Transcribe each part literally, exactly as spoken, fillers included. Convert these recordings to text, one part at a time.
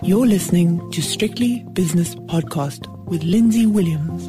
You're listening to Strictly Business Podcast with Lindsay Williams.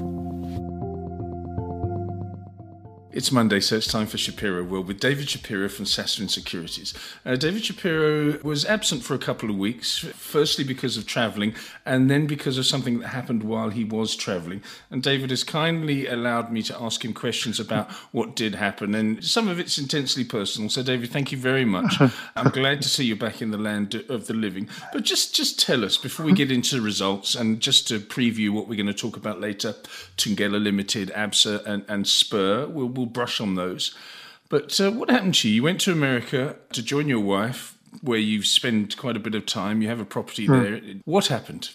It's Monday, so it's time for Shapiro World with David Shapiro from Sasfin Securities. Uh, David Shapiro was absent for a couple of weeks, firstly because of travelling, and then because of something that happened while he was travelling. And David has kindly allowed me to ask him questions about what did happen, and some of it's intensely personal. So, David, thank you very much. I'm glad to see you back in the land of the living. But just, just tell us, before we get into the results, and just to preview what we're going to talk about later, Thungela Limited, ABSA, and, and Spur, we'll, we'll brush on those. But uh, what happened to you? You went to America to join your wife, where you spend quite a bit of time. You have a property mm. there. What happened?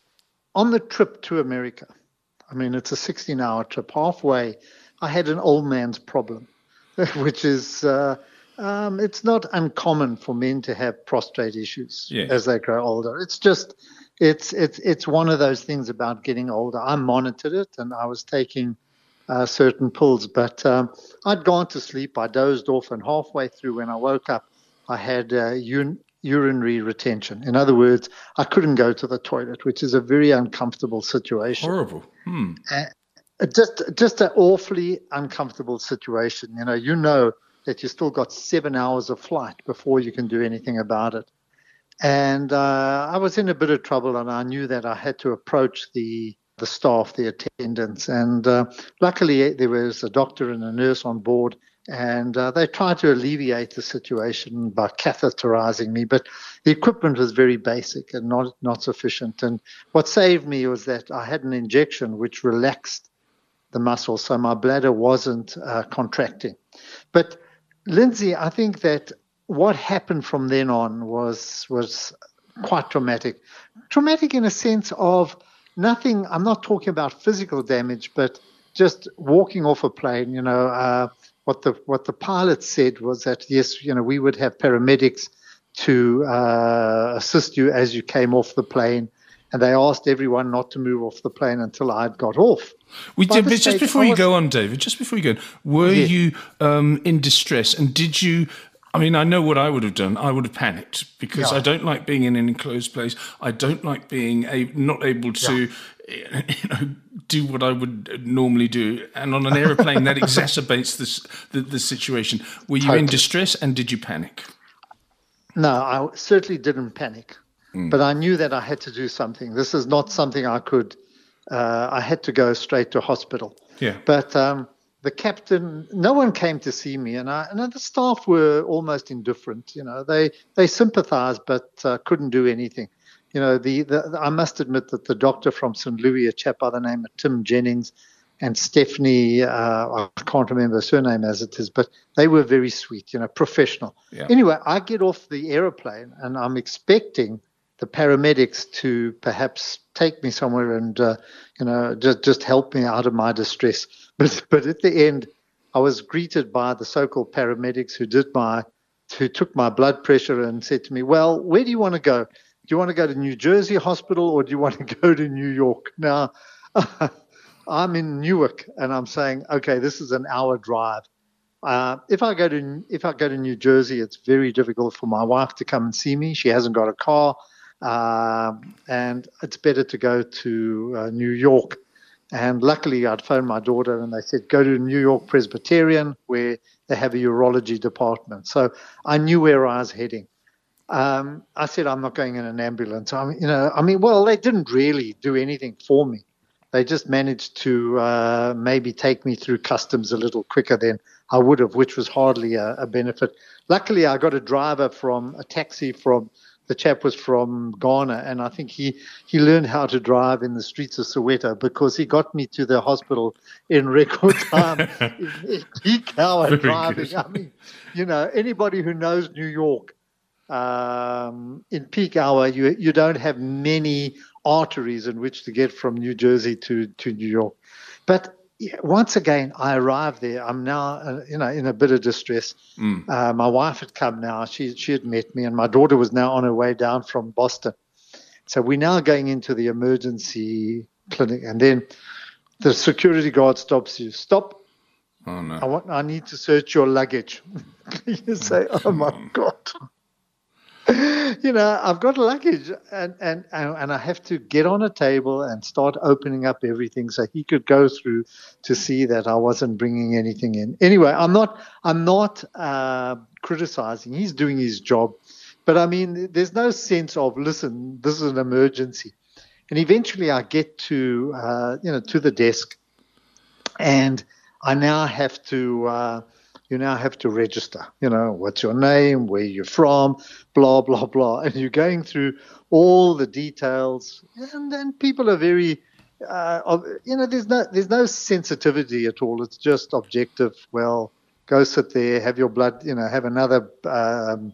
On the trip to America, I mean, it's a sixteen-hour trip. Halfway, I had an old man's problem, which is, uh, um, it's not uncommon for men to have prostate issues yes. as they grow older. It's just, it's, it's, it's one of those things about getting older. I monitored it, and I was taking Uh, certain pills, but um, I'd gone to sleep, I dozed off, and halfway through when I woke up, I had uh, un- urinary retention. In other words, I couldn't go to the toilet, which is a very uncomfortable situation. Horrible. Hmm. Uh, just, just an awfully uncomfortable situation. You know, you know that you still got seven hours of flight before you can do anything about it. And uh, I was in a bit of trouble, and I knew that I had to approach the the staff, the attendants, and uh, luckily there was a doctor and a nurse on board, and uh, they tried to alleviate the situation by catheterizing me, but the equipment was very basic and not, not sufficient. And what saved me was that I had an injection which relaxed the muscle, so my bladder wasn't uh, contracting. But Lindsay, I think that what happened from then on was was quite traumatic. Traumatic in a sense of nothing, I'm not talking about physical damage, but just walking off a plane, you know, uh, what the what the pilot said was that, yes, you know, we would have paramedics to uh, assist you as you came off the plane. And they asked everyone not to move off the plane until I'd got off. We did, but just before you go on, David, just before you go on, were yes. you um, in distress? And did you... I mean, I know what I would have done. I would have panicked because yeah. I don't like being in an enclosed place. I don't like being a, not able to, yeah. you know, do what I would normally do. And on an aeroplane, that exacerbates this, the, the situation. Were you totally. in distress, and did you panic? No, I certainly didn't panic. Mm. But I knew that I had to do something. This is not something I could, uh, I had to go straight to hospital. Yeah. But um, the captain, no one came to see me, and, I, and the staff were almost indifferent. You know, they they sympathized, but uh, couldn't do anything. You know, the, the I must admit that the doctor from Saint Louis, a chap by the name of Tim Jennings, and Stephanie, uh, I can't remember her surname as it is, but they were very sweet, you know, professional. Yeah. Anyway, I get off the aeroplane, and I'm expecting the paramedics to perhaps take me somewhere and, uh, you know, just, just help me out of my distress. But but at the end, I was greeted by the so-called paramedics who did my, who took my blood pressure and said to me, well, where do you want to go? Do you want to go to New Jersey Hospital, or do you want to go to New York? Now, I'm in Newark, and I'm saying, okay, this is an hour drive. Uh, if I go to if I go to New Jersey, it's very difficult for my wife to come and see me. She hasn't got a car. Um, and it's better to go to uh, New York. And luckily, I'd phoned my daughter, and they said, go to New York Presbyterian, where they have a urology department. So I knew where I was heading. Um, I said, I'm not going in an ambulance. I mean, you know, I mean, well, they didn't really do anything for me. They just managed to uh, maybe take me through customs a little quicker than I would have, which was hardly a, a benefit. Luckily, I got a driver from a taxi from The chap was from Ghana, and I think he, he learned how to drive in the streets of Soweto because he got me to the hospital in record time, in, in peak hour Very driving. Good. I mean, you know, anybody who knows New York, um, in peak hour, you you don't have many arteries in which to get from New Jersey to, to New York. But once again, I arrived there. I'm now, uh, you know, in a bit of distress. Mm. Uh, my wife had come now. She she had met me, and my daughter was now on her way down from Boston. So we're now going into the emergency clinic, and then the security guard stops you. Stop. Oh, no. I want. I need to search your luggage. You say, oh, my God. you know, I've got luggage and, and, and I have to get on a table and start opening up everything so he could go through to see that I wasn't bringing anything in. Anyway, I'm not, I'm not uh, criticizing. He's doing his job. But I mean, there's no sense of, listen, this is an emergency. And eventually I get to, uh, you know, to the desk, and I now have to, uh, you now have to register, you know, what's your name, where you're from, blah, blah, blah. And you're going through all the details, and then people are very, uh, you know, there's no, there's no sensitivity at all. It's just objective. Well, go sit there, have your blood, you know, have another um,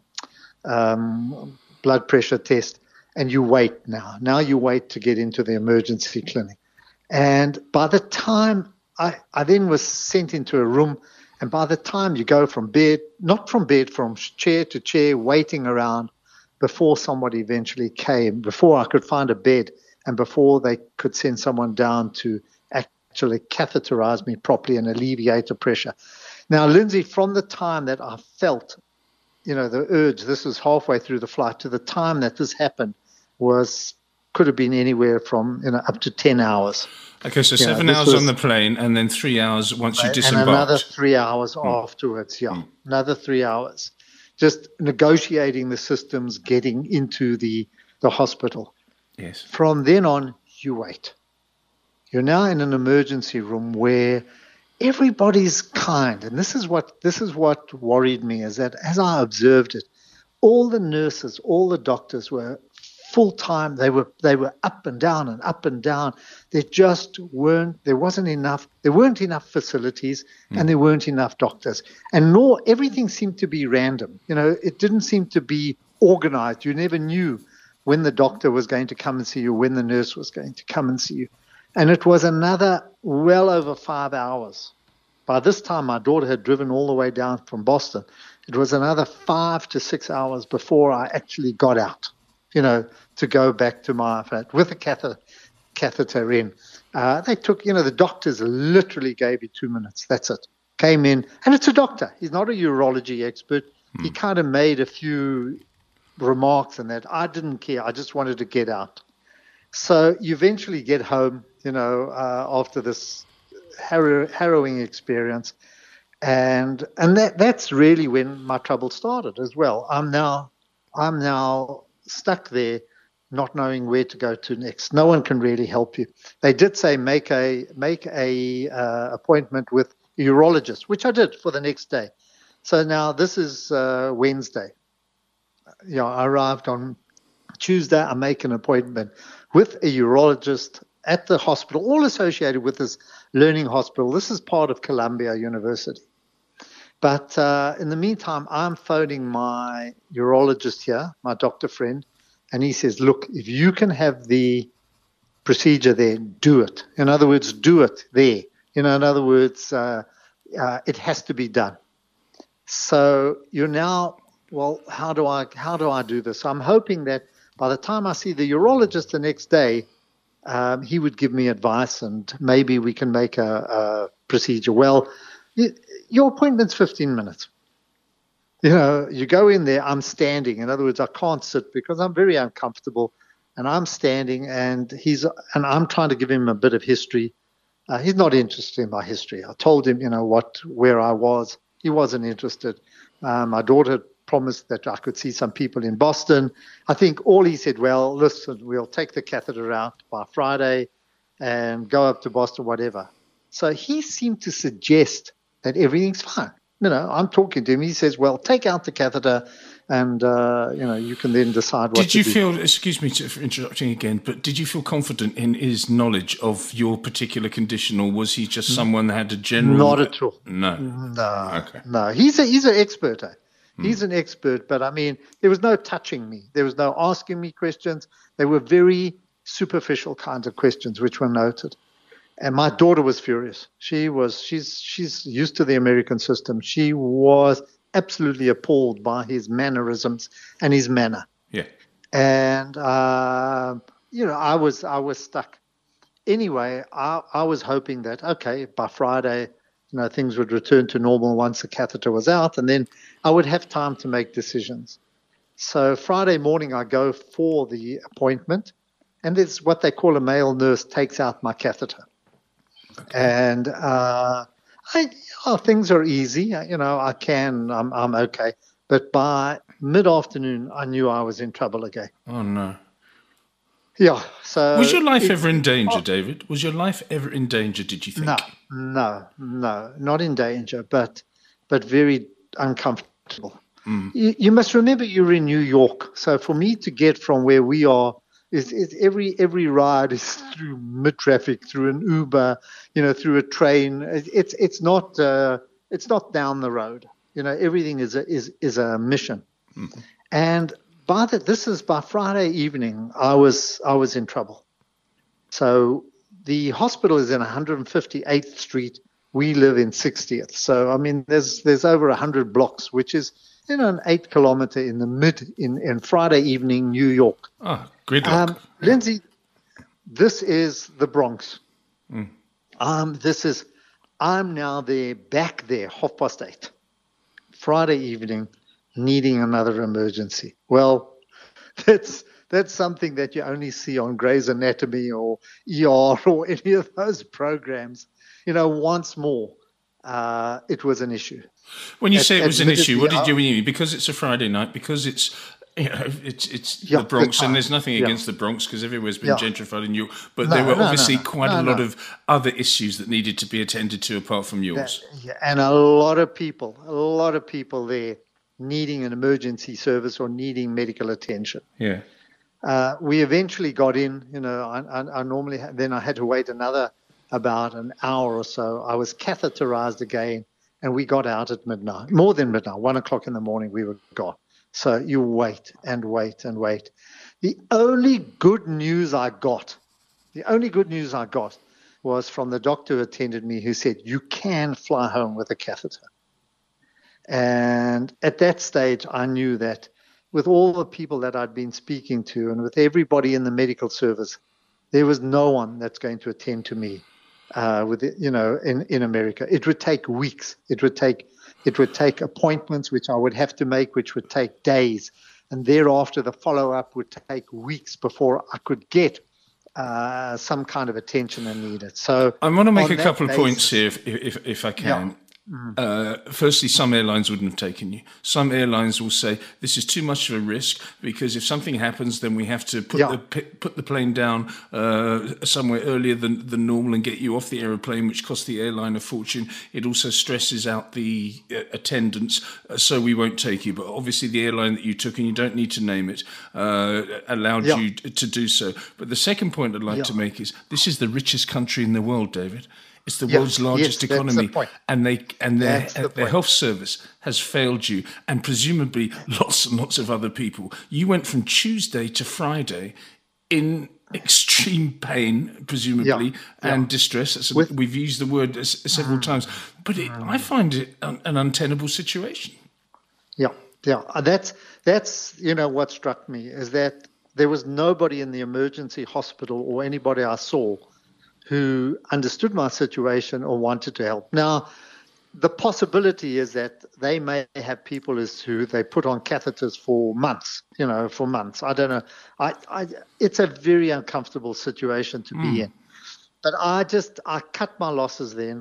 um, blood pressure test, and you wait now. Now you wait to get into the emergency clinic. And by the time I, I then was sent into a room, and by the time you go from bed, not from bed, from chair to chair, waiting around before somebody eventually came, before I could find a bed, and before they could send someone down to actually catheterize me properly and alleviate the pressure. Now, Lindsay, from the time that I felt, you know, the urge, this was halfway through the flight, to the time that this happened was could have been anywhere from, you know, up to ten hours. Okay, so You seven know, this hours was- on the plane, and then three hours once you and disembarked. another three hours afterwards, yeah, another three hours. Just negotiating the systems, getting into the, the hospital. Yes. From then on, you wait. You're now in an emergency room where everybody's kind, and this is what this is what worried me, is that as I observed it, all the nurses, all the doctors were full time. They were they were up and down and up and down. There just weren't there wasn't enough. There weren't enough facilities, mm. and there weren't enough doctors. And nor everything seemed to be random. You know, it didn't seem to be organized. You never knew when the doctor was going to come and see you, when the nurse was going to come and see you. And it was another well over five hours. By this time, my daughter had driven all the way down from Boston. It was another five to six hours before I actually got out, you know, to go back to my flat with a catheter, catheter in. Uh, they took, you know, the doctors literally gave you two minutes. That's it. Came in, and it's a doctor. He's not a urology expert. Mm. He kind of made a few remarks and that. I didn't care. I just wanted to get out. So you eventually get home, you know, uh, after this harrow, harrowing experience. And and that that's really when my trouble started as well. I'm now I'm now stuck there, not knowing where to go to next. No one can really help you. They did say make a make a uh, appointment with a urologist, which I did for the next day. So now this is uh, Wednesday. You know, I arrived on Tuesday. I make an appointment with a urologist at the hospital, all associated with this learning hospital. This is part of Columbia University. But uh, in the meantime, I'm phoning my urologist here, my doctor friend, and he says, look, if you can have the procedure there, do it. In other words, do it there. You know, in other words, uh, uh, it has to be done. So you're now, well, how do I how do I do this? I'm hoping that by the time I see the urologist the next day, um, he would give me advice, and maybe we can make a, a procedure. Well, it, your appointment's fifteen minutes. You know, you go in there, I'm standing. In other words, I can't sit because I'm very uncomfortable, and I'm standing, and he's and I'm trying to give him a bit of history. Uh, he's not interested in my history. I told him, you know, what where I was. He wasn't interested. Uh, my daughter promised that I could see some people in Boston. I think all he said, well, listen, we'll take the catheter out by Friday and go up to Boston, whatever. So he seemed to suggest that everything's fine. You know, I'm talking to him. He says, well, take out the catheter and, uh, you know, you can then decide what did to you do. feel, excuse me for interrupting again, but did you feel confident in his knowledge of your particular condition, or was he just someone that had a general... Not at all. No. No. Okay. No. He's, a, he's an expert, eh? He's an expert, but I mean, there was no touching me. There was no asking me questions. They were very superficial kinds of questions, which were noted. And my daughter was furious. She was, she's, she's used to the American system. She was absolutely appalled by his mannerisms and his manner. Yeah. And, uh, you know, I was, I was stuck. Anyway, I, I was hoping that, okay, by Friday, you know, things would return to normal once the catheter was out, and then I would have time to make decisions. So Friday morning, I go for the appointment, and there's what they call a male nurse takes out my catheter. Okay. And uh, I, oh, things are easy. You know, I can, I'm, I'm okay. But by mid-afternoon, I knew I was in trouble again. Oh, no. Yeah. So was your life it, ever in danger, David? Was your life ever in danger, did you think? No, no, no, not in danger, but but very uncomfortable. Mm. You, you must remember you're in New York. So for me to get from where we are, is, is every every ride is through mid-traffic, through an Uber, you know, through a train. It's it's not uh, it's not down the road. You know, everything is a, is is a mission. Mm. And by the, this is by Friday evening, I was I was in trouble. So the hospital is in one hundred fifty-eighth Street. We live in sixtieth. So I mean, there's there's over one hundred blocks, which is, you know, an eight kilometer in the mid in, in Friday evening, New York. Ah, gridlock. Um, Lindsay, this is the Bronx. Mm. Um, this is, I'm now there, back there, half past eight, Friday evening, needing another emergency. Well, that's that's something that you only see on Grey's Anatomy or E R or any of those programs. You know, once more, uh, it was an issue. When you at, say it was an issue, what did hour, you mean? Because it's a Friday night, because it's, you know, it's it's yeah, the Bronx, the and there's nothing yeah. against the Bronx because everywhere's been yeah. gentrified in New York. But no, there were no, obviously no, no, quite no, a lot no. of other issues that needed to be attended to apart from yours. That, yeah, and a lot of people, a lot of people there needing an emergency service or needing medical attention. Yeah. Uh, we eventually got in. You know, I, I, I normally ha- then I had to wait another about an hour or so. I was catheterized again, and we got out at midnight, more than midnight, one o'clock in the morning. We were gone. So you wait and wait and wait. The only good news I got, the only good news I got, was from the doctor who attended me, who said you can fly home with a catheter. And at that stage, I knew that with all the people that I'd been speaking to and with everybody in the medical service, there was no one that's going to attend to me uh, with, you know, in, in America. It would take weeks. It would take, it would take appointments, which I would have to make, which would take days. And thereafter, the follow-up would take weeks before I could get uh, some kind of attention I needed. So I want to make a couple basis, of points here, if, if, if I can. Yeah. Mm-hmm. Uh, firstly, some airlines wouldn't have taken you. Some airlines will say this is too much of a risk because if something happens, then we have to put yeah. the put the plane down uh, somewhere earlier than, than normal and get you off the aeroplane, which costs the airline a fortune. It also stresses out the uh, attendants, uh, so we won't take you. But obviously, the airline that you took, and you don't need to name it, uh, allowed yeah. you to do so. But the second point I'd like yeah. to make is this is the richest country in the world, David. It's the yes, world's largest yes, economy, the and they and their the their health service has failed you, and presumably lots and lots of other people. You went from Tuesday to Friday in extreme pain, presumably, yeah, and yeah. distress. It's, With, we've used the word several mm, times, but it, mm. I find it an, an untenable situation. Yeah, yeah, that's that's you know what struck me is that there was nobody in the emergency hospital or anybody I saw who understood my situation or wanted to help. Now, the possibility is that they may have people as who they put on catheters for months, you know, for months. I don't know. I, I, it's a very uncomfortable situation to mm. be in. But I just, I cut my losses then.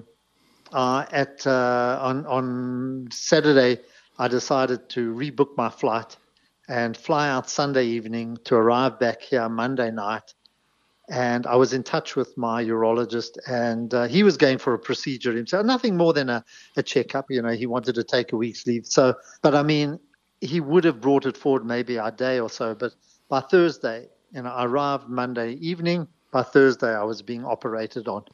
Uh, at uh, on, on Saturday, I decided to rebook my flight and fly out Sunday evening to arrive back here Monday night. And I was in touch with my urologist, and uh, he was going for a procedure himself, nothing more than a, a checkup. You know, he wanted to take a week's leave. So, but I mean, he would have brought it forward maybe a day or so. But by Thursday, you know, I arrived Monday evening. By Thursday, I was being operated on.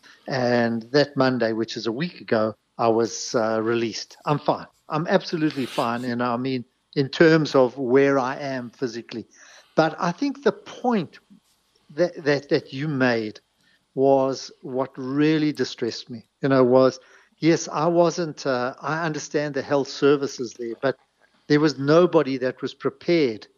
And that Monday, which is a week ago, I was uh, released. I'm fine. I'm absolutely fine. And I mean, in terms of where I am physically. But I think the point That, that that you made was what really distressed me. You know, was yes, I wasn't. Uh, I understand the health services there, but there was nobody that was prepared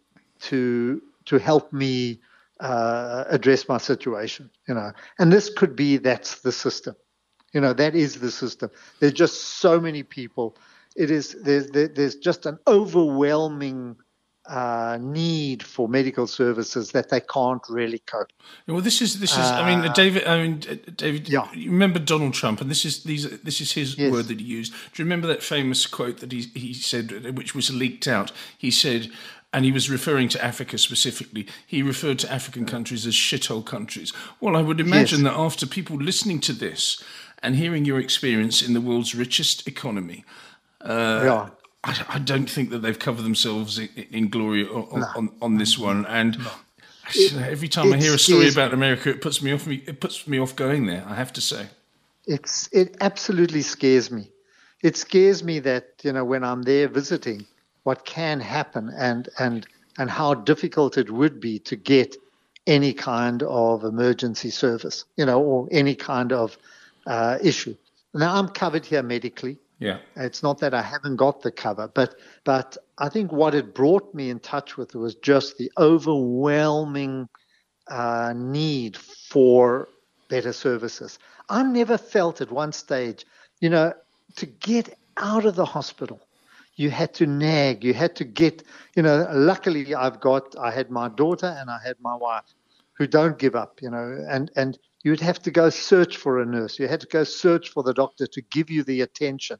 to to help me uh, address my situation. You know, and this could be that's the system. You know, that is the system. There's just so many people. It is there's there, there's just an overwhelming uh, need for medical services that they can't really cope. Well, this is this is. Uh, I mean, David. I mean, David. Yeah. You remember Donald Trump, and this is these. This is his yes. word that he used. Do you remember that famous quote that he he said, which was leaked out? He said, and he was referring to Africa specifically. He referred to African countries as shithole countries. Well, I would imagine yes. that after people listening to this and hearing your experience in the world's richest economy, uh, yeah. I, I don't think that they've covered themselves in, in glory on, no. on, on this one. And no. it, every time I hear a story about America, it puts me off. Me, it puts me off going there. I have to say, it's it absolutely scares me. It scares me that, you know, when I'm there visiting, what can happen and and and how difficult it would be to get any kind of emergency service, you know, or any kind of uh, issue. Now, I'm covered here medically. Yeah, it's not that I haven't got the cover, but but I think what it brought me in touch with was just the overwhelming uh, need for better services. I never felt at one stage, you know, to get out of the hospital, you had to nag, you had to get, you know. Luckily, I've got, I had my daughter and I had my wife, who don't give up, you know, and and you'd have to go search for a nurse, you had to go search for the doctor to give you the attention.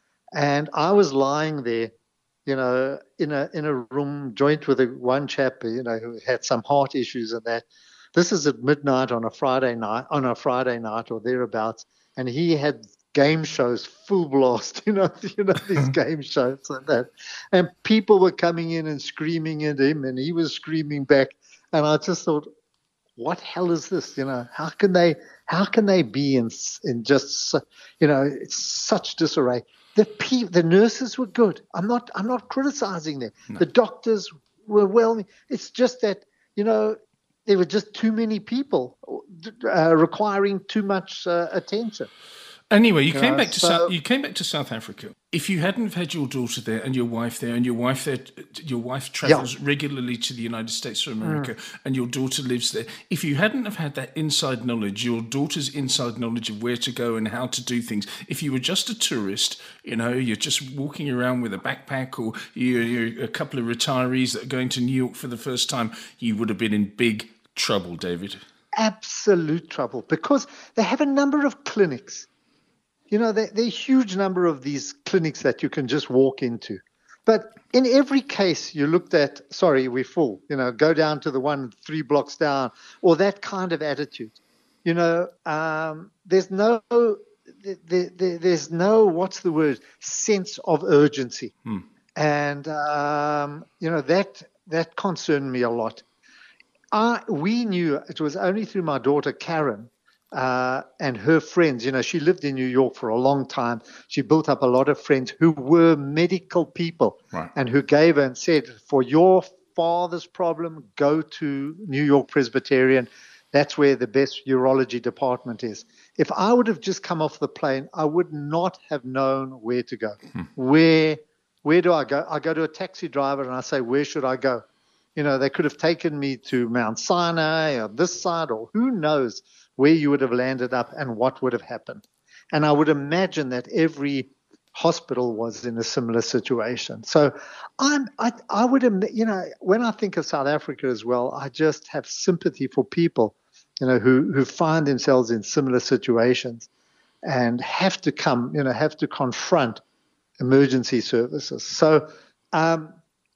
And I was lying there, you know, in a in a room joint with a, one chap, you know, who had some heart issues and that. This is at midnight on a Friday night, on a Friday night or thereabouts, and he had game shows full blast, you know, you know these game shows and that, and people were coming in and screaming at him, and he was screaming back, and I just thought, what hell is this? You know, how can they how can they be in in just, you know, it's such disarray. The pe- the nurses were good. I'm not I'm not criticizing them. No. The doctors were well. It's just that, you know, there were just too many people uh, requiring too much uh, attention. Anyway, you, you came know, back to so, South, you came back to South Africa. If you hadn't have had your daughter there and your wife there, and your wife there, your wife travels yeah. regularly to the United States of America, mm. and your daughter lives there. If you hadn't have had that inside knowledge, your daughter's inside knowledge of where to go and how to do things, if you were just a tourist, you know, you're just walking around with a backpack, or you're, you're a couple of retirees that are going to New York for the first time, you would have been in big trouble, David. Absolute trouble, because they have a number of clinics. You know, there, there are a huge number of these clinics that you can just walk into. But in every case, you looked at, sorry, we're full, you know, go down to the one three blocks down, or that kind of attitude. You know, um, there's no, there, there, there's no, what's the word, sense of urgency. Hmm. And, um, you know, that that concerned me a lot. I, we knew, it was only through my daughter, Karen, Uh, and her friends, you know, she lived in New York for a long time. She built up a lot of friends who were medical people, right, and who gave her and said, for your father's problem, go to New York Presbyterian. That's where the best urology department is. If I would have just come off the plane, I would not have known where to go. Hmm. Where, where do I go? I go to a taxi driver and I say, where should I go? You know, they could have taken me to Mount Sinai or this side, or who knows where you would have landed up and what would have happened. And I would imagine that every hospital was in a similar situation. So I'm, I, I would, you know, when I think of South Africa as well, I just have sympathy for people, you know, who, who find themselves in similar situations and have to come, you know, have to confront emergency services. So um,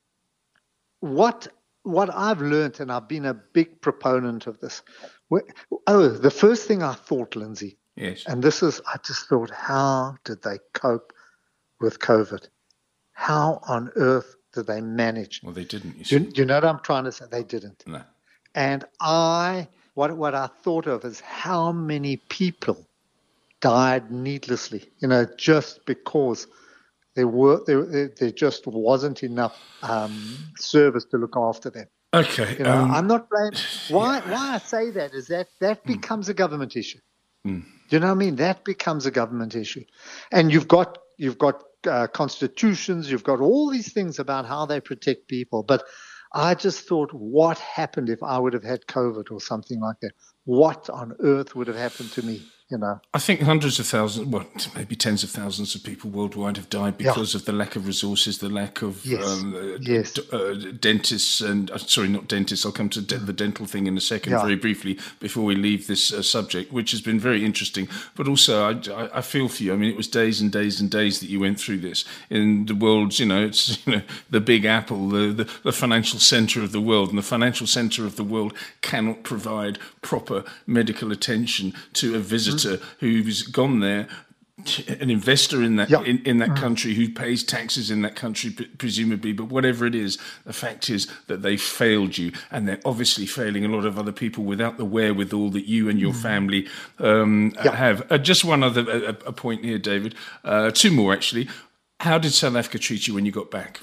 what what I've learned, and I've been a big proponent of this. Oh, the first thing I thought, Lindsay, yes, and this is, I just thought, how did they cope with COVID? How on earth did they manage? Well, they didn't. You, you, you know what I'm trying to say? They didn't. No. And I, what what I thought of is how many people died needlessly, you know, just because there were there, there just wasn't enough um, service to look after them. Okay, you know, um, I'm not blaming. Why? Yeah. Why I say that is that that becomes mm. a government issue. Mm. Do you know what I mean? That becomes a government issue, and you've got you've got uh, constitutions, you've got all these things about how they protect people. But I just thought, what happened if I would have had COVID or something like that? What on earth would have happened to me? you know. I think hundreds of thousands, well, maybe tens of thousands of people worldwide have died because yeah. of the lack of resources, the lack of yes. um, uh, yes. d- uh, dentists and, uh, sorry, not dentists, I'll come to de- the dental thing in a second yeah. very briefly before we leave this uh, subject, which has been very interesting. But also, I, I, I feel for you. I mean, it was days and days and days that you went through this. In the world's, you know, it's you know the big apple, the, the, the financial centre of the world, and the financial centre of the world cannot provide proper medical attention to a visitor mm. who's gone there, an investor in that yep. in, in that mm. country who pays taxes in that country presumably, but whatever it is, the fact is that they failed you, and they're obviously failing a lot of other people without the wherewithal that you and your mm. family um, yep. have. Uh, just one other a, a point here, David. Uh, two more actually. How did South Africa treat you when you got back?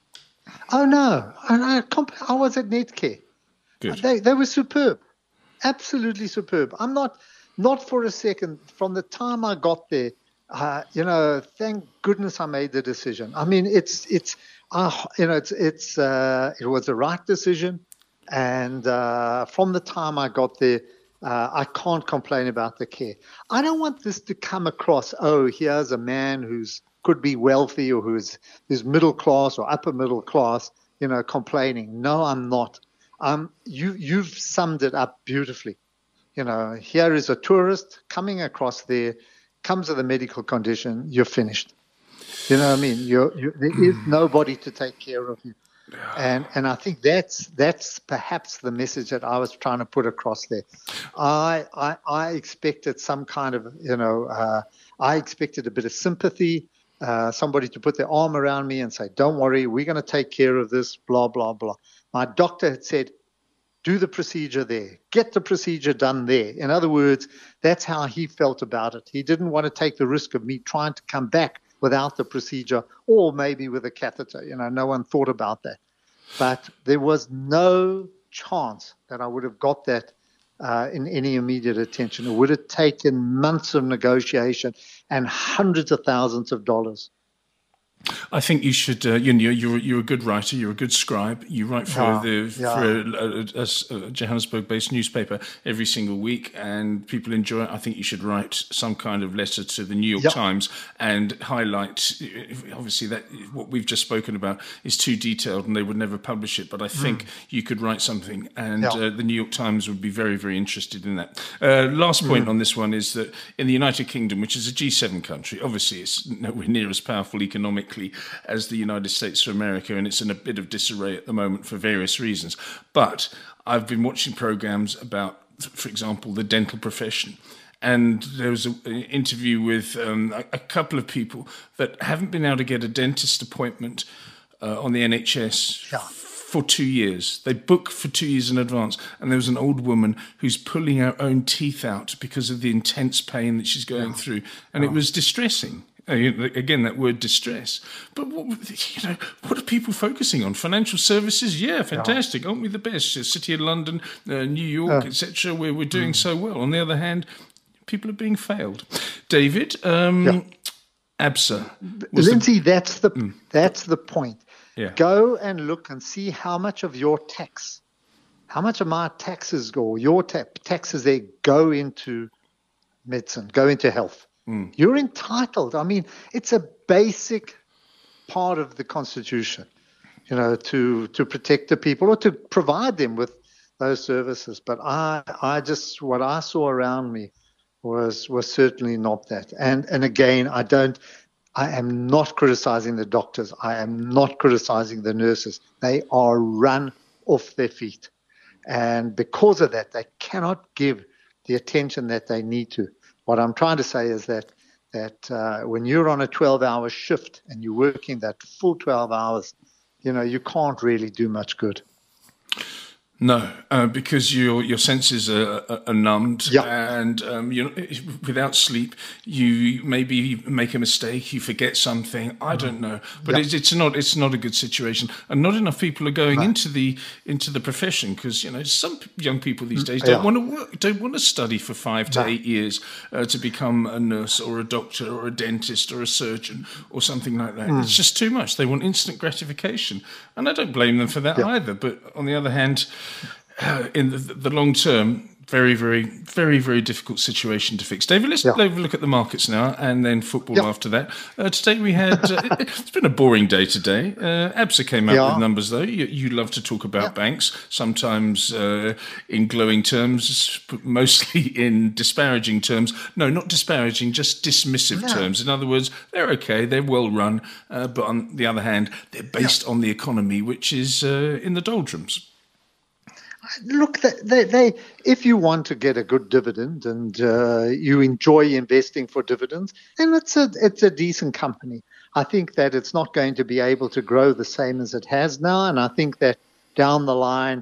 Oh no, I, I, I was at Netcare. Good. They they were superb, absolutely superb. I'm not. Not for a second. From the time I got there, uh, you know, thank goodness I made the decision. I mean, it's it's uh, you know, it's it's uh, it was the right decision, and uh, from the time I got there, uh, I can't complain about the care. I don't want this to come across. Oh, here's a man who's could be wealthy or who's who's middle class or upper middle class, you know, complaining. No, I'm not. Um, you you've summed it up beautifully. You know, here is a tourist coming across there, comes with a medical condition, you're finished. You know what I mean? You're, you, there is nobody to take care of you. And and I think that's that's perhaps the message that I was trying to put across there. I I, I expected some kind of, you know, uh, I expected a bit of sympathy, uh, somebody to put their arm around me and say, don't worry, we're going to take care of this, blah, blah, blah. My doctor had said, do the procedure there. Get the procedure done there. In other words, that's how he felt about it. He didn't want to take the risk of me trying to come back without the procedure or maybe with a catheter. You know, no one thought about that. But there was no chance that I would have got that uh, in any immediate attention. It would have taken months of negotiation and hundreds of thousands of dollars. I think you should. Uh, you know, you're you're a good writer. You're a good scribe. You write for yeah, the yeah. for a, a, a Johannesburg-based newspaper every single week, and people enjoy it. I think you should write some kind of letter to the New York yep. Times and highlight. Obviously, that what we've just spoken about is too detailed, and they would never publish it. But I think mm. you could write something, and yep. uh, the New York Times would be very, very interested in that. Uh, last point mm. on this one is that in the United Kingdom, which is a G seven country, obviously it's nowhere near as powerful economically as the United States of America, and it's in a bit of disarray at the moment for various reasons. But I've been watching programs about, for example, the dental profession. And there was an interview with um, a, a couple of people that haven't been able to get a dentist appointment uh, on the N H S yeah. for two years. They book for two years in advance. And there was an old woman who's pulling her own teeth out because of the intense pain that she's going yeah. through. And yeah. it was distressing. Again, that word distress. But what, you know, what are people focusing on? Financial services? Yeah, fantastic. Yeah. Aren't we the best? City of London, uh, New York, uh, et cetera, where we're doing mm. so well. On the other hand, people are being failed. David, um, yeah. ABSA. Lindsay, the, that's the mm. that's the point. Yeah. Go and look and see how much of your tax, how much of my taxes go, your ta- taxes there go into medicine, go into health. Mm. You're entitled. I mean, it's a basic part of the Constitution, you know, to, to protect the people or to provide them with those services. But I, I just, what I saw around me was was certainly not that. And and again, I don't, I am not criticizing the doctors. I am not criticizing the nurses. They are run off their feet. And because of that, they cannot give the attention that they need to. What I'm trying to say is that that uh, when you're on a twelve-hour shift and you're working that full twelve hours, you know, you can't really do much good. No, uh, because your your senses are, are, are numbed, yep. and um, you know, without sleep, you maybe make a mistake, you forget something. I don't know, but yep. it's, it's not it's not a good situation, and not enough people are going no. into the into the profession because you know some young people these days don't yeah. want to work, don't want to study for five to no. eight years uh, to become a nurse or a doctor or a dentist or a surgeon or something like that. Mm. It's just too much. They want instant gratification, and I don't blame them for that yep. either. But on the other hand, Uh, in the, the long term, very, very, very, very difficult situation to fix. David, let's Yeah. have a look at the markets now and then football Yeah. after that. Uh, today we had, uh, it's been a boring day today. Uh, ABSA came out Yeah. with numbers though. You, you love to talk about Yeah. banks, sometimes uh, in glowing terms, but mostly in disparaging terms. No, not disparaging, just dismissive No. terms. In other words, they're okay, they're well run, uh, but on the other hand, they're based on the economy, which is uh, in the doldrums. Look, they, they, they, if you want to get a good dividend and uh, you enjoy investing for dividends, then it's a it's a decent company. I think that it's not going to be able to grow the same as it has now, and I think that down the line,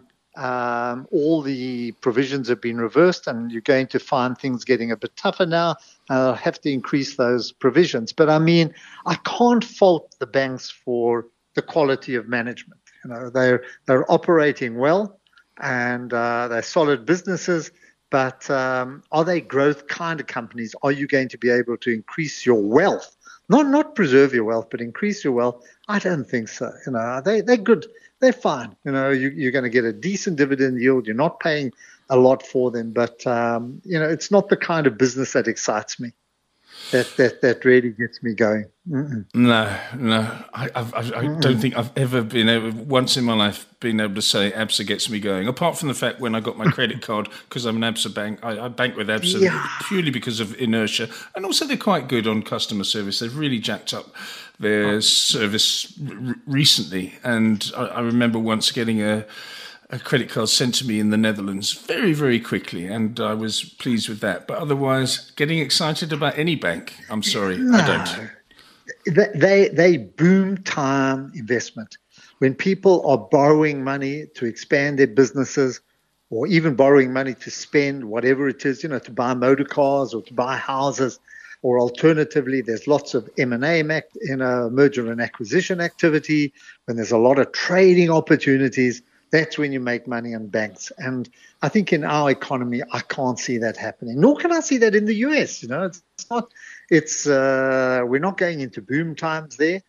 um, all the provisions have been reversed, and you're going to find things getting a bit tougher now. And I'll have to increase those provisions. But I mean, I can't fault the banks for the quality of management. You know, they're they're operating well. And uh, they're solid businesses, but um, are they growth kind of companies? Are you going to be able to increase your wealth? Not not preserve your wealth, but increase your wealth? I don't think so. You know, they they're good, they're fine. You know, you, you're going to get a decent dividend yield. You're not paying a lot for them, but um, you know, it's not the kind of business that excites me. That that that really gets me going. Mm-mm. No, no, I, I, I don't think I've ever been able, once in my life, been able to say ABSA gets me going. Apart from the fact when I got my credit card, because I'm an ABSA bank, I, I bank with ABSA Yeah. purely because of inertia, and also they're quite good on customer service. They've really jacked up their service r- recently, and I, I remember once getting a. a credit card sent to me in the Netherlands very, very quickly, and I was pleased with that. But otherwise, getting excited about any bank, I'm sorry, No. I don't. They, they they boom time investment. When people are borrowing money to expand their businesses, or even borrowing money to spend whatever it is, you know, to buy motor cars or to buy houses, or alternatively, there's lots of M and A, you know, merger and acquisition activity. When there's a lot of trading opportunities, that's when you make money on banks. And I think in our economy, I can't see that happening. Nor can I see that in the U S. You know, it's not. It's uh, we're not going into boom times there.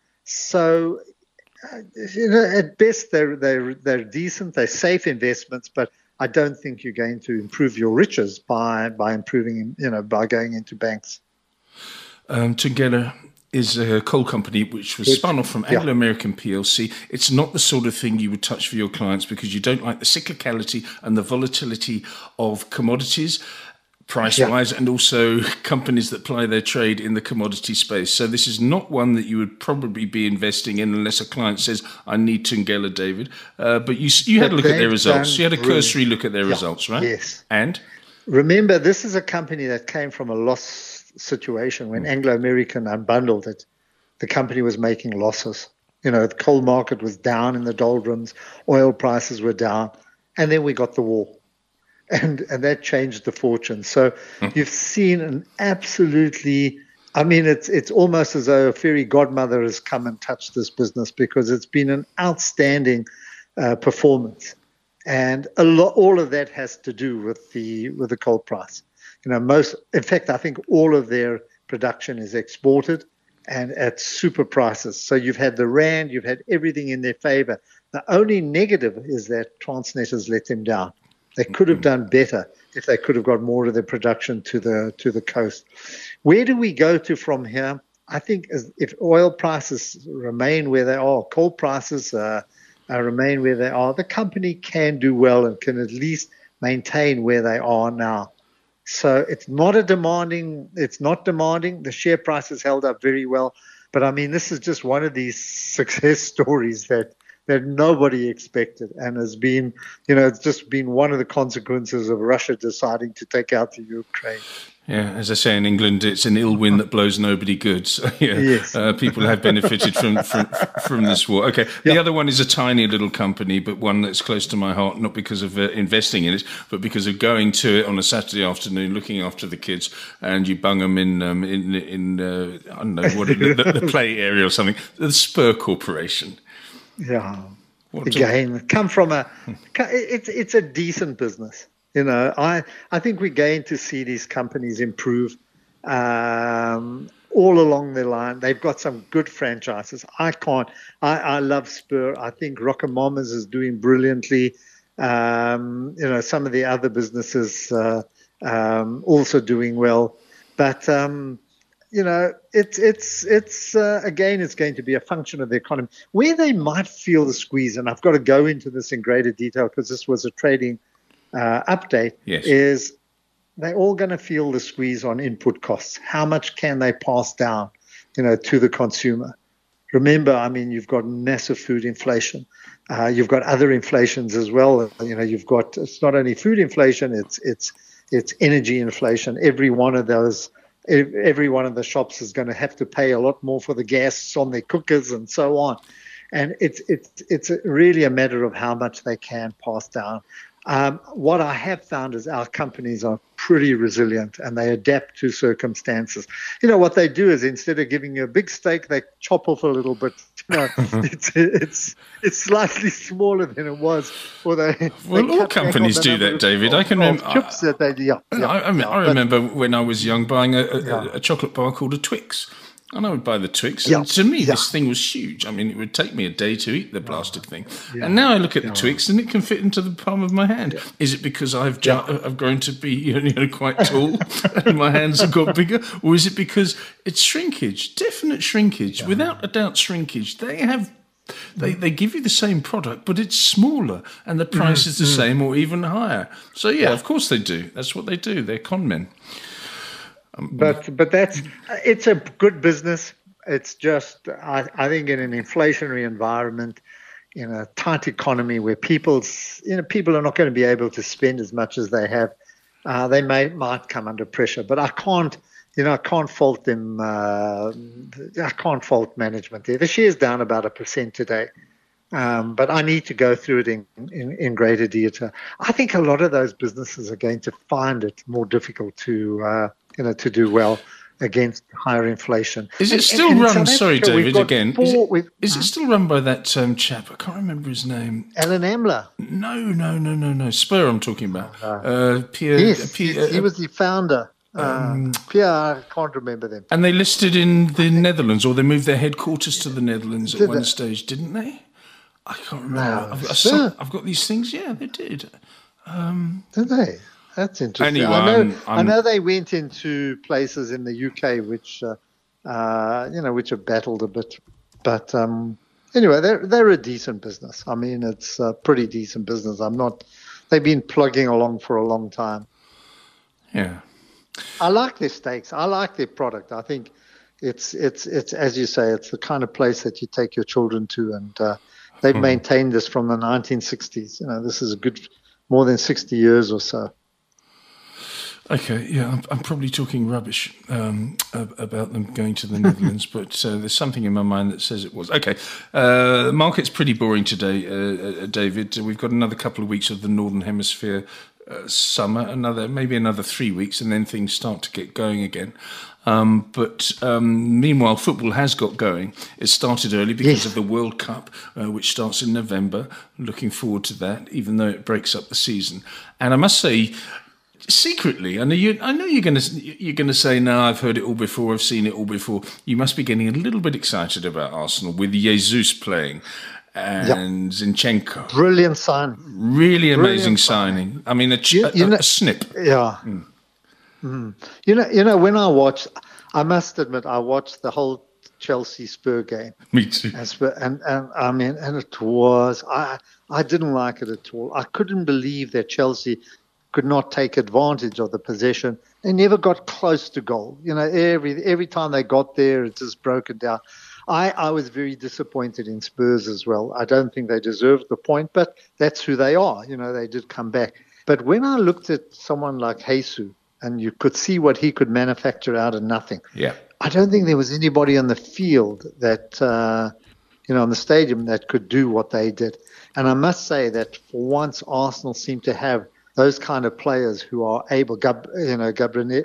So, uh, you know, at best they're they're they're decent. They're safe investments, but I don't think you're going to improve your riches by by improving, you know, by going into banks. Um, Thungela is a coal company which was It- spun off from yeah. Anglo American P L C. It's not the sort of thing you would touch for your clients because you don't like the cyclicality and the volatility of commodities, price-wise, and also companies that ply their trade in the commodity space. So this is not one that you would probably be investing in unless a client says, I need Thungela, David. Uh, but you you had But a look at their they've results. done You had a brilliant. cursory look at their Yeah. results, right? Yes. And? Remember, this is a company that came from a loss situation when Anglo American unbundled it. The company was making losses. You know, the coal market was down in the doldrums, oil prices were down, and then we got the war. And and that changed the fortune. So you've seen an absolutely, I mean, it's it's almost as though a fairy godmother has come and touched this business because it's been an outstanding uh, performance. And a lot, all of that has to do with the with the coal price. You know, most, in fact, I think all of their production is exported and at super prices. So you've had the rand, you've had everything in their favor. The only negative is that Transnet has let them down. They could have done better if they could have got more of their production to the to the coast. Where do we go to from here? I think as, if oil prices remain where they are, coal prices uh, uh, remain where they are, the company can do well and can at least maintain where they are now. So it's not a demanding, it's not demanding. The share price has held up very well. But I mean, this is just one of these success stories that, that nobody expected and has been, you know, it's just been one of the consequences of Russia deciding to take out the Ukraine. Yeah, as I say in England, it's an ill wind that blows nobody good. So, yeah, Yes. uh, people have benefited from, from from this war. Okay, the Yeah. other one is a tiny little company, but one that's close to my heart, not because of uh, investing in it, but because of going to it on a Saturday afternoon, looking after the kids, and you bung them in um, in in uh, I don't know what it, the, the play area or something. The Spur Corporation. Yeah. What Again, come from a, it's it's a decent business. You know, I, I think we're going to see these companies improve um, all along the line. They've got some good franchises. I can't, I, I love Spur. I think Rocker Mamas is doing brilliantly. Um, you know, some of the other businesses uh, um, also doing well, but um, you know, it's it's it's uh, again, it's going to be a function of the economy. Where they might feel the squeeze, and I've got to go into this in greater detail because this was a trading uh, update. Yes. Is they're all going to feel the squeeze on input costs. How much can they pass down, you know, to the consumer? Remember, I mean, you've got massive food inflation. Uh, you've got other inflations as well. You know, you've got, it's not only food inflation, it's it's it's energy inflation. Every one of those, every one of the shops is going to have to pay a lot more for the gas on their cookers and so on. And it's it's it's really a matter of how much they can pass down. Um, what I have found is our companies are pretty resilient and they adapt to circumstances. You know, what they do is instead of giving you a big steak, they chop off a little bit. You know, it's it's it's slightly smaller than it was. Or they, well, they all companies do that, David. Of, I can remember. Chips that they, yeah, yeah, I, I, mean, yeah, I remember but, when I was young buying a, a, yeah. a chocolate bar called a Twix. And I would buy the Twix. Yeah. And to me, yeah. this thing was huge. I mean, it would take me a day to eat the blasted thing. Yeah. And now I look at the Yeah. Twix and it can fit into the palm of my hand. Yeah. Is it because I've ju- I've grown to be you know, quite tall and my hands have got bigger? Or is it because it's shrinkage? Definite shrinkage. Yeah. Without a doubt, shrinkage. They have... They they give you the same product, but it's smaller and the price mm. is the mm. same or even higher. So, yeah, yeah, of course they do. That's what they do. They're con men. Um, but but that's it's a good business. It's just, I, I think, in an inflationary environment, in a tight economy where people's, you know, people are not going to be able to spend as much as they have, uh, they may might come under pressure. But I can't, you know, I can't fault them. Uh, I can't fault management there. The share's down about a percent today. Um, but I need to go through it in, in, in greater detail. I think a lot of those businesses are going to find it more difficult to, uh, you know, to do well against higher inflation. Is it and, still and run? Sorry, David. Again, four, is, it, with, is it still run by that um, chap? I can't remember his name. Alan Amler. No, no, no, no, no. Spur. I'm talking about. Oh, no. uh, Pierre, yes, Pierre, he, he was the founder. Um, uh, Pierre, I can't remember them. And they listed in the Netherlands, or they moved their headquarters to the Netherlands at did one they? stage, didn't they? I can't remember. No, I've, got sure. some, I've got these things. Yeah, they did. Um, did they? That's interesting. Anyway, I know. I'm, I'm, I know they went into places in the U K which, uh, uh, you know, which have battled a bit. But um, anyway, they're they're a decent business. I mean, it's a pretty decent business. I'm not. They've been plugging along for a long time. Yeah. I like their steaks. I like their product. I think it's it's it's as you say, it's the kind of place that you take your children to, and uh, they've hmm. maintained this from the nineteen sixties. You know, this is a good more than sixty years or so. Okay, yeah, I'm, I'm probably talking rubbish um, about them going to the Netherlands, but uh, there's something in my mind that says it was. Okay, uh, the market's pretty boring today, uh, uh, David. We've got another couple of weeks of the Northern Hemisphere uh, summer, another maybe another three weeks, and then things start to get going again. Um, but um, meanwhile, football has got going. It started early because yes. of the World Cup, uh, which starts in November. Looking forward to that, even though it breaks up the season. And I must say, secretly, I know you. I know you're going to. You're going to say, "No, I've heard it all before. I've seen it all before." You must be getting a little bit excited about Arsenal with Jesus playing and yep. Zinchenko. Brilliant sign. Really amazing Brilliant signing. signing. I mean, a, ch- you, you a, know, a snip. Yeah. Mm. Mm. You know. You know. When I watched, I must admit, I watched the whole Chelsea Spur game. Me too. And, and and I mean, and it was. I I didn't like it at all. I couldn't believe that Chelsea could not take advantage of the possession. They never got close to goal. You know, every every time they got there, it just broken down. I, I was very disappointed in Spurs as well. I don't think they deserved the point, but that's who they are. You know, they did come back. But when I looked at someone like Jesus, and you could see what he could manufacture out of nothing, yeah, I don't think there was anybody on the field that, uh, you know, on the stadium that could do what they did. And I must say that for once, Arsenal seemed to have those kind of players who are able, Gab, you know, Gabriel,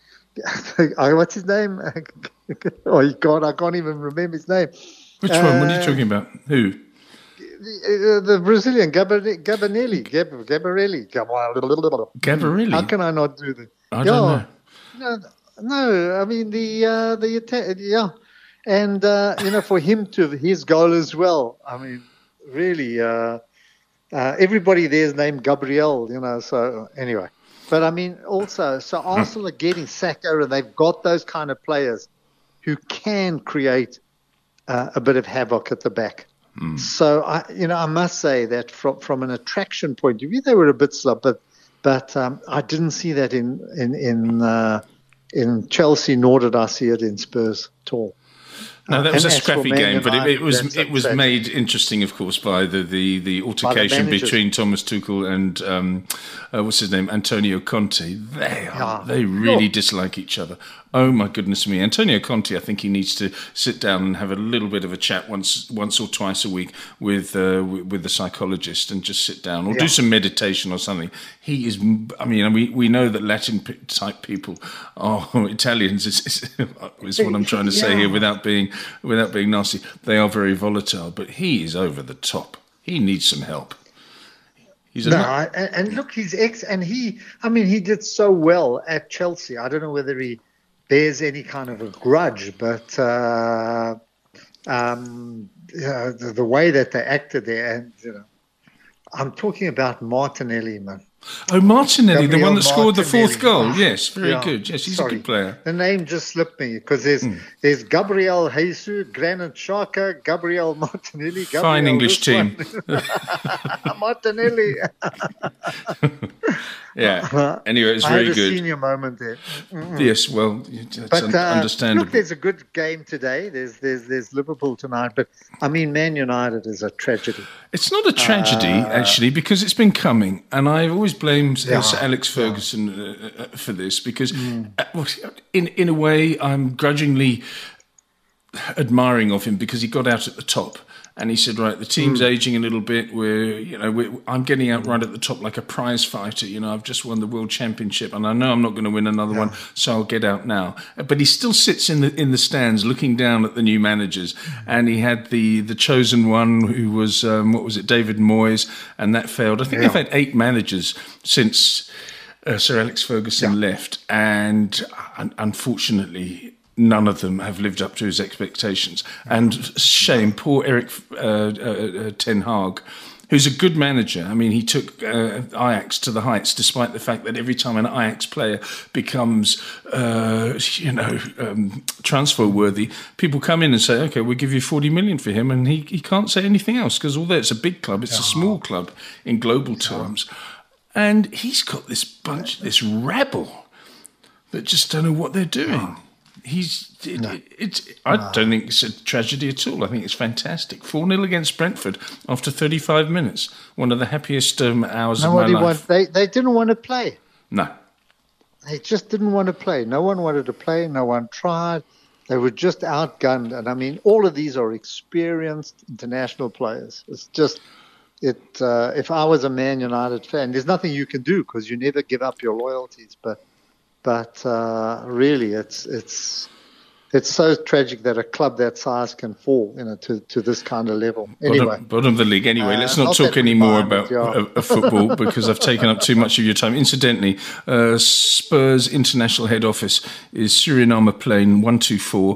what's his name? Oh, God, I can't even remember his name. Which uh, one? What are you talking about? Who? The, uh, the Brazilian, Gabrielli. Gabrielli. Gabrielli. Gabrielli. How can I not do that? I yeah. don't know. No, no, I mean, the, uh, the yeah. And, uh, you know, for him to, his goal as well, I mean, really, uh, uh, everybody there is named Gabriel, you know, so anyway. But, I mean, also, so Arsenal are getting Saka, and they've got those kind of players who can create uh, a bit of havoc at the back. Mm. So, I, you know, I must say that from, from an attraction point of view, they were a bit slow, but but um, I didn't see that in in in, uh, in Chelsea, nor did I see it in Spurs at all. No, that was uh, a scrappy game, but it, it was that's it was exactly. made interesting, of course, by the the, the altercation the between Thomas Tuchel and um, uh, what's his name, Antonio Conte. They are, Yeah. they really Sure. dislike each other. Oh my goodness me, Antonio Conte! I think he needs to sit down and have a little bit of a chat once once or twice a week with uh, with the psychologist, and just sit down or Yeah. do some meditation or something. He is. I mean, we we know that Latin type people are Italians. Is, is, is what I'm trying to say Yeah. here, without being without being nasty. They are very volatile, but he is over the top. He needs some help. He's a No, nut- I, and and look, he's ex, and he, I mean, he did so well at Chelsea. I don't know whether he bears any kind of a grudge, but uh, um, you know, the, the way that they acted there, and you know, I'm talking about Martinelli, man. Oh, Martinelli, the Gabriel one that scored the fourth goal. Martinelli. Yes, very Yeah, good. Yes, he's sorry. a good player. The name just slipped me because there's Hmm. there's Gabriel Jesus, Granit Xhaka, Gabriel Martinelli. Gabriel Fine English this team. one. Martinelli. Yeah. Anyway, it's I very had a good. senior moment there. Yes, well, it's But un- uh, understandable. look, there's a good game today. There's there's there's Liverpool tonight, but I mean, Man United is a tragedy. It's not a tragedy, actually, because it's been coming, and I've always blamed uh, Yeah, Sir Alex Ferguson uh, uh, for this, because uh, well, in in a way I'm grudgingly admiring of him, because he got out at the top. And he said, right, the team's aging a little bit. We're, you know, we're, I'm getting out right at the top like a prize fighter. You know, I've just won the world championship, and I know I'm not going to win another one, so I'll get out now. But he still sits in the in the stands, looking down at the new managers. And he had the the chosen one, who was um, what was it, David Moyes, and that failed. I think Yeah. they've had eight managers since uh, Sir Alex Ferguson Yeah. left, and un- unfortunately, none of them have lived up to his expectations. And shame, poor Eric uh, uh, uh, Ten Hag, who's a good manager. I mean, he took uh, Ajax to the heights, despite the fact that every time an Ajax player becomes, uh, you know, um, transfer worthy, people come in and say, "Okay, we'll give you forty million for him," and he, he can't say anything else, because although it's a big club, it's a small club in global terms, and he's got this bunch, this rabble that just don't know what they're doing. He's it, No. it, it's. I No. don't think it's a tragedy at all. I think it's fantastic. four nil against Brentford after thirty-five minutes. One of the happiest um, hours Nobody of my life. want, they they didn't want to play. No. They just didn't want to play. No one wanted to play. No one tried. They were just outgunned. And I mean, all of these are experienced international players. It's just, it. Uh, if I was a Man United fan, there's nothing you can do, because you never give up your loyalties. But, but uh, really, it's it's. It's so tragic that a club that size can fall, you know, to, to this kind of level. Anyway, Bottom, bottom of the league. Anyway, Uh, let's not not talk that any more environment, about yeah. uh, uh, football, because I've taken up too much of your time. Incidentally, uh, Spurs international head office is Suriname Plane one two four,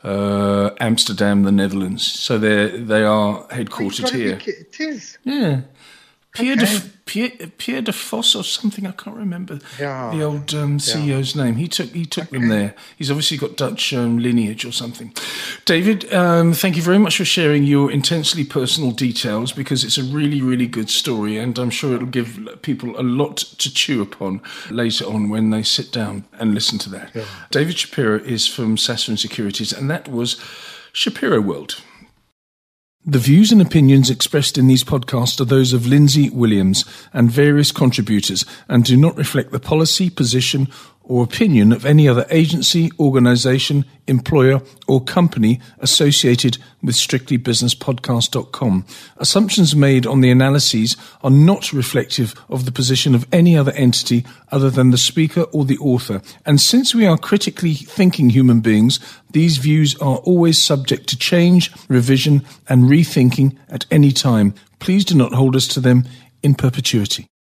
uh, Amsterdam, the Netherlands. So they they are You've headquartered got to be here. ki- It is. Yeah. Pierre, Okay. de, Pierre, Pierre de Vos or something, I can't remember Yeah. the old um, C E O's name. He took he took them there. He's obviously got Dutch um, lineage or something. David, um, thank you very much for sharing your intensely personal details, because it's a really, really good story, and I'm sure it'll give people a lot to chew upon later on when they sit down and listen to that. Yeah. David Shapiro is from Sasfin Securities, and that was Shapiro World. The views and opinions expressed in these podcasts are those of Lindsay Williams and various contributors, and do not reflect the policy, position, or opinion of any other agency, organisation, employer, or company associated with strictly business podcast dot com. Assumptions made on the analyses are not reflective of the position of any other entity other than the speaker or the author. And since we are critically thinking human beings, these views are always subject to change, revision, and rethinking at any time. Please do not hold us to them in perpetuity.